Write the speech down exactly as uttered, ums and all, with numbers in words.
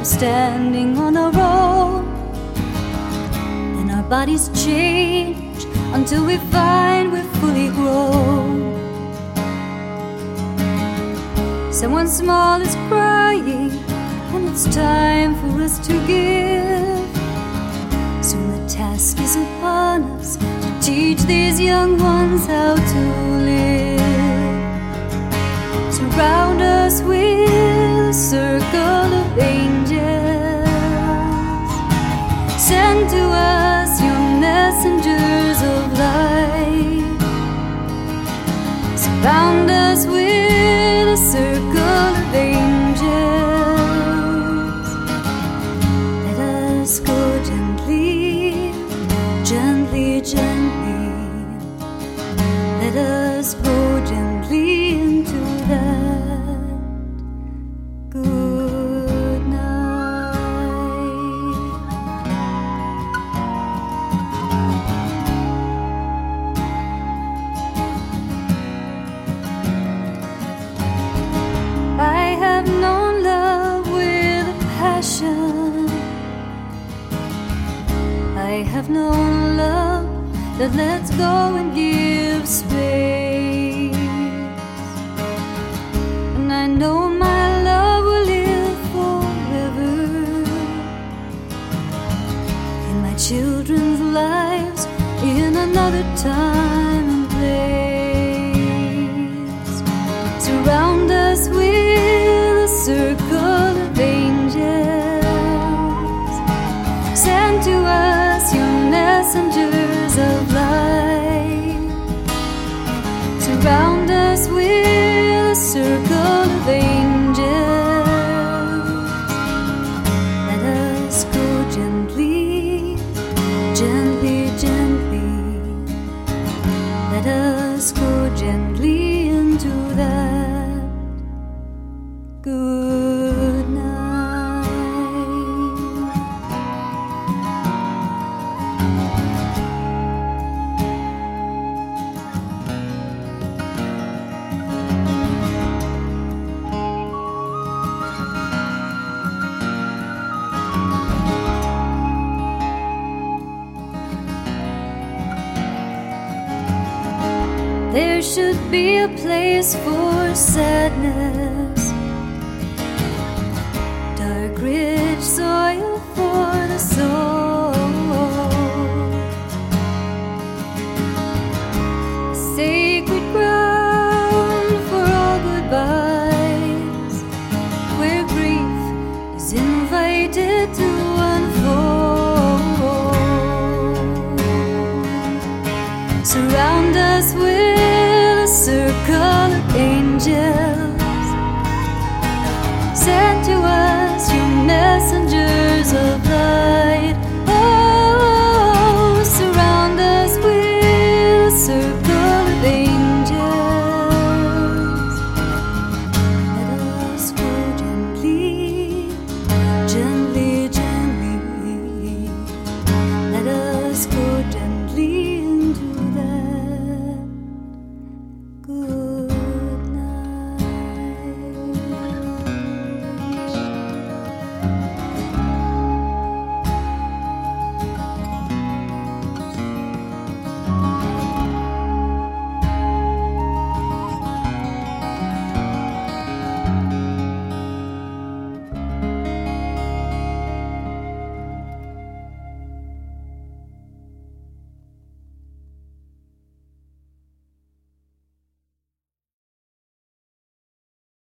standing on our own. Then our bodies change until we find we're fully grown. Someone small is crying, and it's time for us to give. Soon the task is upon us to teach these young ones how to live. Surround us with a circle of angels. Send to us young messengers of light. Surround us with a circle of angels. Let us go gently, gently, gently. Let us go gently into that good night. I have known love with a passion. I have known love that lets go and give space. And I know my love will live forever in my children's lives, in another time and place. Surround us with a circle of angels. Send to us your messengers of light. Surround us with a circle of angels. Let us go gently, gently, gently. Let us go gently into that good night. There should be a place for sadness, dark, rich soil for the soul, sacred ground for all goodbyes, where grief is invited to unfold. Surround us with a circle of angels. Send to us your messengers of light. Oh, surround us with a circle of angels. Let us go gently, gently, gently. Let us go gently